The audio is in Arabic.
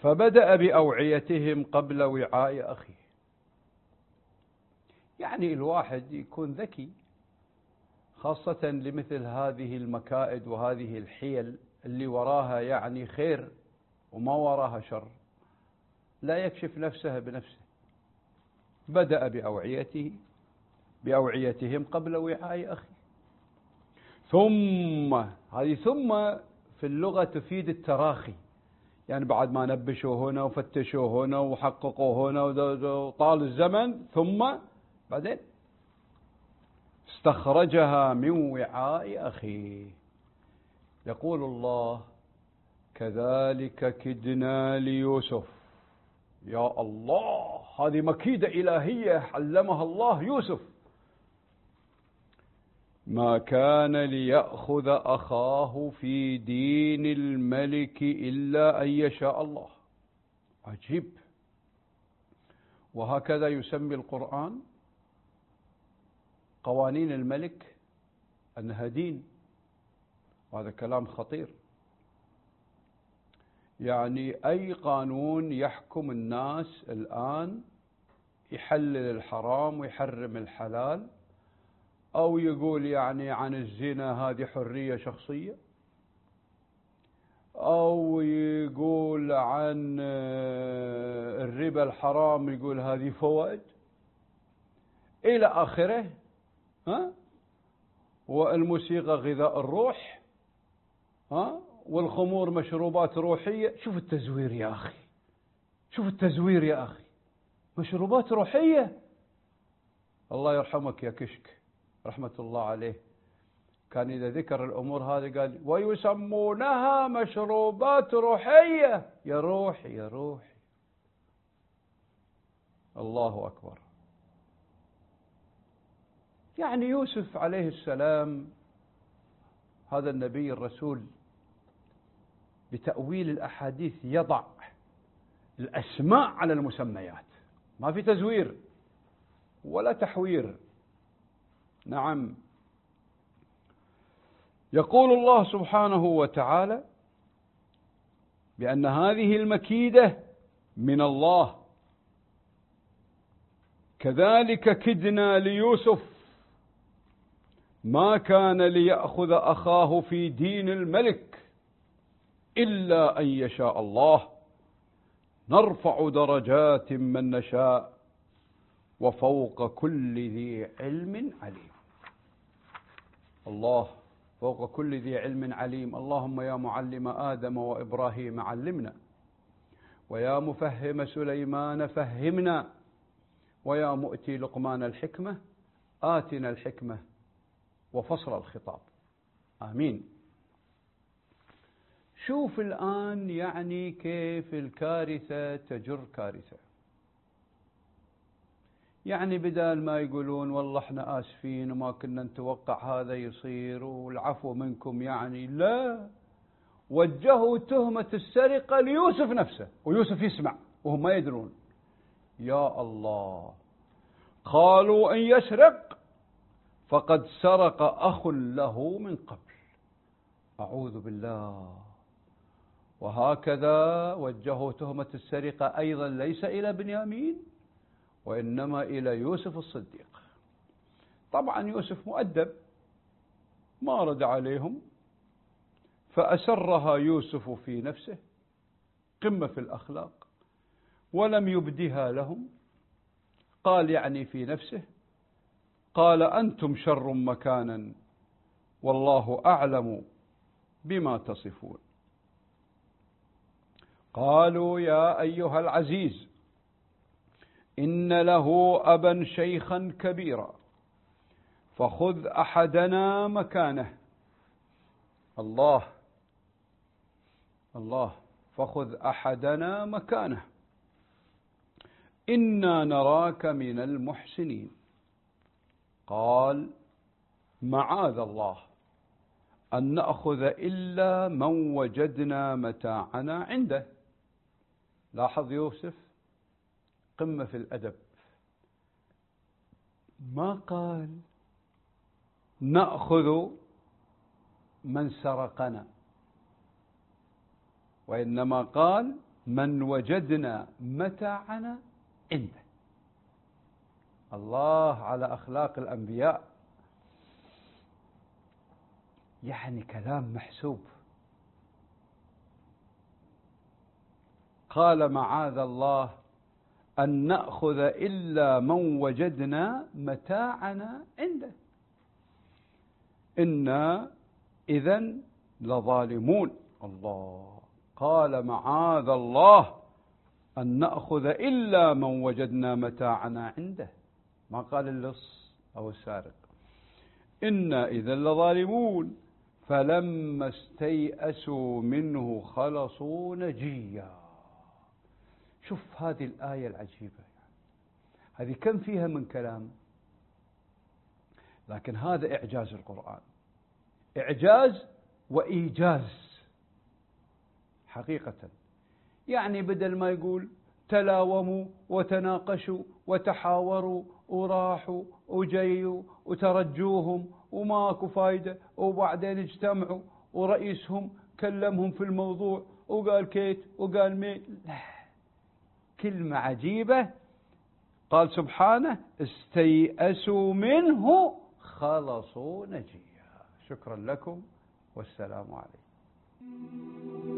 فبدأ بأوعيتهم قبل وعاء أخيه. يعني الواحد يكون ذكي، خاصة لمثل هذه المكائد وهذه الحيل اللي وراها يعني خير وما وراها شر، لا يكشف نفسه بنفسه. بدأ بأوعيتهم قبل وعاء أخيه. ثم، هذه ثم في اللغة تفيد التراخي، يعني بعد ما نبشوا هنا وفتشوا هنا وحققوا هنا وطال الزمن، ثم بعدين استخرجها من وعاء أخيه. يقول الله: كذلك كدنا ليوسف. يا الله، هذه مكيدة إلهية علمها الله يوسف. ما كان ليأخذ أخاه في دين الملك إلا أن يشاء الله. عجيب. وهكذا يسمي القرآن قوانين الملك أنها دين، وهذا كلام خطير. يعني أي قانون يحكم الناس الآن يحلل الحرام ويحرم الحلال، أو يقول يعني عن الزنا هذه حرية شخصية، أو يقول عن الربا الحرام يقول هذه فوائد إلى آخره. والموسيقى غذاء الروح، والخمور مشروبات روحية. شوف التزوير يا أخي، شوف التزوير يا أخي، مشروبات روحية. الله يرحمك يا كشك رحمة الله عليه، كان إذا ذكر الأمور هذه قال: ويسمونها مشروبات روحية. يا روحي يا روحي، الله أكبر. يعني يوسف عليه السلام هذا النبي الرسول بتأويل الأحاديث يضع الأسماء على المسميات، ما في تزوير ولا تحوير. نعم. يقول الله سبحانه وتعالى بأن هذه المكيدة من الله. كذلك كدنا ليوسف ما كان ليأخذ أخاه في دين الملك إلا أن يشاء الله نرفع درجات من نشاء وفوق كل ذي علم عليم. الله فوق كل ذي علم عليم. اللهم يا معلم آدم وإبراهيم علمنا، ويا مفهم سليمان فهمنا، ويا مؤتي لقمان الحكمة آتنا الحكمة وفصل الخطاب. آمين. شوف الآن يعني كيف الكارثة تجر كارثة. يعني بدال ما يقولون والله احنا آسفين وما كنا نتوقع هذا يصير والعفو منكم، يعني لا، وجهوا تهمة السرقة ليوسف نفسه، ويوسف يسمع وهم ما يدرون. يا الله، قالوا إن يسرق فقد سرق أخ له من قبل. أعوذ بالله. وهكذا وجهوا تهمة السرقة أيضا ليس إلى بنيامين وإنما إلى يوسف الصديق. طبعا يوسف مؤدب ما رد عليهم، فأسرها يوسف في نفسه، قمة في الأخلاق، ولم يبدها لهم. قال يعني في نفسه، قال أنتم شر مكانا والله أعلم بما تصفون. قالوا يا أيها العزيز إن له أبا شيخا كبيرا فخذ أحدنا مكانه. الله الله، فخذ أحدنا مكانه إنا نراك من المحسنين. قال معاذ الله أن نأخذ إلا من وجدنا متاعنا عنده. لاحظ يوسف قمة في الأدب، ما قال نأخذ من سرقنا، وإنما قال من وجدنا متاعنا عنده. الله على أخلاق الأنبياء، يعني كلام محسوب. قال معاذ الله أن نأخذ إلا من وجدنا متاعنا عنده، إنا إذن لظالمون. الله قال معاذ الله أن نأخذ إلا من وجدنا متاعنا عنده، ما قال اللص أو السارق. إنا إذن لظالمون فلما استيئسوا منه خلصوا نجيا. شوف هذه الآية العجيبة، هذه كم فيها من كلام، لكن هذا إعجاز القرآن، إعجاز وإيجاز حقيقة. يعني بدل ما يقول تلاوموا وتناقشوا وتحاوروا وراحوا وجيوا وترجوهم وماكو فايدة وبعدين اجتمعوا ورئيسهم كلمهم في الموضوع وقال كيت وقال ميت، لا، كلمة عجيبة. قال سبحانه استيئسوا منه خلصوا نجيا. شكرا لكم والسلام عليكم.